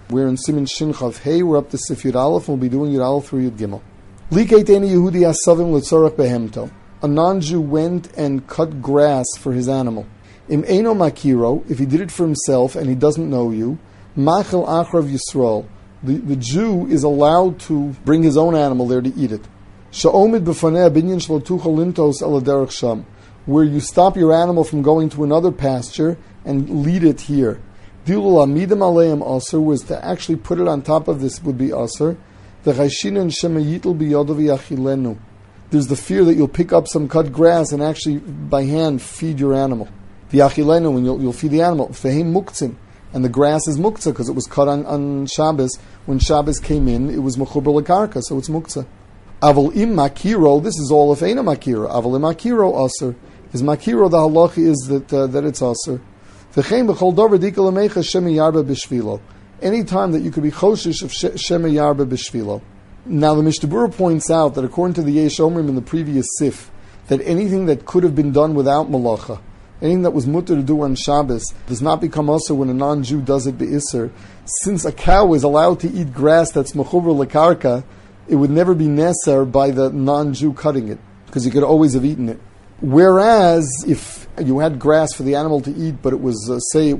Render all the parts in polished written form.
We're in Siman Shin Chav Hey. We're up to Sif Yud Aleph, and we'll be doing Yud Aleph through Yud Gimel. Likeit eni Yehudi asavim l'tzorach behemto. A non-Jew went and cut grass for his animal. Im eino makiro, if he did it for himself and he doesn't know you, machel achrav Yisrael. The Jew is allowed to bring his own animal there to eat it. Sha'omid b'fanei binyan shlo tuchal lintos el derech sham, where you stop your animal from going to another pasture and lead it here. Dilul amidim aleim aser was to actually put it on top of this would be aser. The chayshinan shemayitel biyodov yachilenu. There's the fear that you'll pick up some cut grass and actually by hand feed your animal. The yachilenu, and you'll feed the animal. Fehem muktzin, and the grass is muktzah because it was cut on Shabbos. When Shabbos came in, it was mechuber lekarka, so it's muktzah. Aval im makiro, this is all of eina makiro. Aval im makiro aser. Is makiro, the halacha is that it's aser. Anytime that you could be choshish of shema yarba b'shvilo. Now the Mishnah Berurah points out that according to the Yesh Omrim in the previous sif, that anything that could have been done without malacha, anything that was mutter to do on Shabbos, does not become also when a non-Jew does it be'isser. Since a cow is allowed to eat grass that's mechuber lekarka, it would never be neser by the non-Jew cutting it, because he could always have eaten it. Whereas if you had grass for the animal to eat, but it was it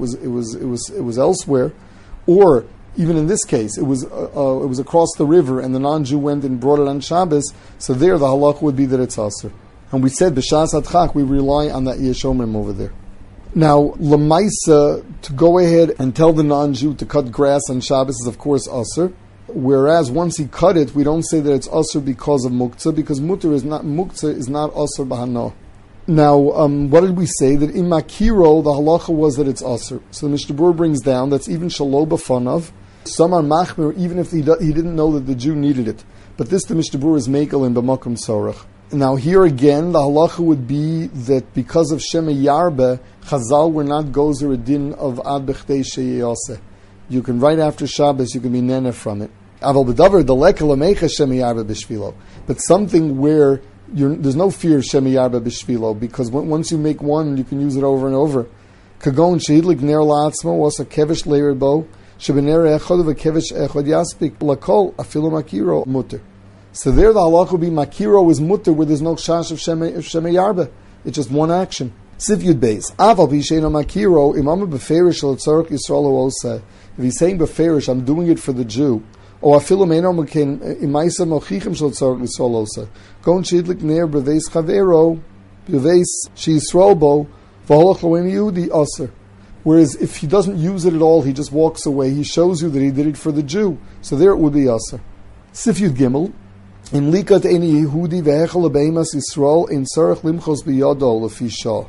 was elsewhere, or even in this case it was across the river and the non-Jew went and brought it on Shabbos, so there the halach would be that it's aser. And we said b'shas hadchak we rely on that Yesh Omrim over there. Now lemaisa, to go ahead and tell the non-Jew to cut grass on Shabbos is of course aser. Whereas once he cut it, we don't say that it's aser because of muktzah, because muktzah is not aser b'hano. Now, what did we say? That in makiro, the halacha was that it's aser. So the Mishnah Berurah brings down that's even shalo b'fanav. Some are machmir, even if he didn't know that the Jew needed it. But this the Mishnah Berurah is mekel in b'makom sorach. Now here again, the halacha would be that because of shema yarbe, Chazal were not gozer a din of ad b'chdei sheyaseh. You can, right after Shabbos, you can be nene from it. Aval b'davar deleka lamecha shema yarbe b'shvilo. But something where there's no fear of shema yarba b'shvilo, because once you make one, you can use it over and over. Kagon sheidlik ner la'atzmo was a kevish leirbo shebener echad v'kevish echad yaspik lakol afilu makiro mutter. So there the halach would be makiro is mutter where there's no chash of shema yarba. It's just one action. Sif Yud Beis. Aval b'sheino makiro imam b'ferish l'tzorach Yisrael oseh. If he's saying b'ferish, I'm doing it for the Jew. Or afilu meino meken imaisa mochichim shel tzorach Yisrael oseh. Gon shidlik ner b'veis chavero b'veis she'Yisrael bo v'holach lo'en Yehudi aser. Whereas if he doesn't use it at all, he just walks away. He shows you that he did it for the Jew. So there it would be aser. Sif Yud Gimel. In likat eni Yehudi ve'echel b'eimas Yisrael in tzorach limchos b'yado lefi shah.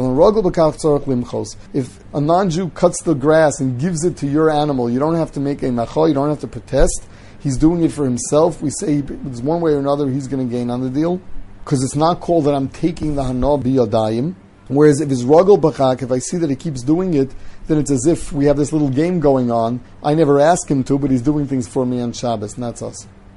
If a non-Jew cuts the grass and gives it to your animal, you don't have to make a machal, you don't have to protest. He's doing it for himself. We say it's one way or another he's going to gain on the deal, because it's not called that I'm taking the hana biyadayim. Whereas if it's ragel b'chak, if I see that he keeps doing it, then it's as if we have this little game going on. I never ask him to, but he's doing things for me on Shabbos, and that's us.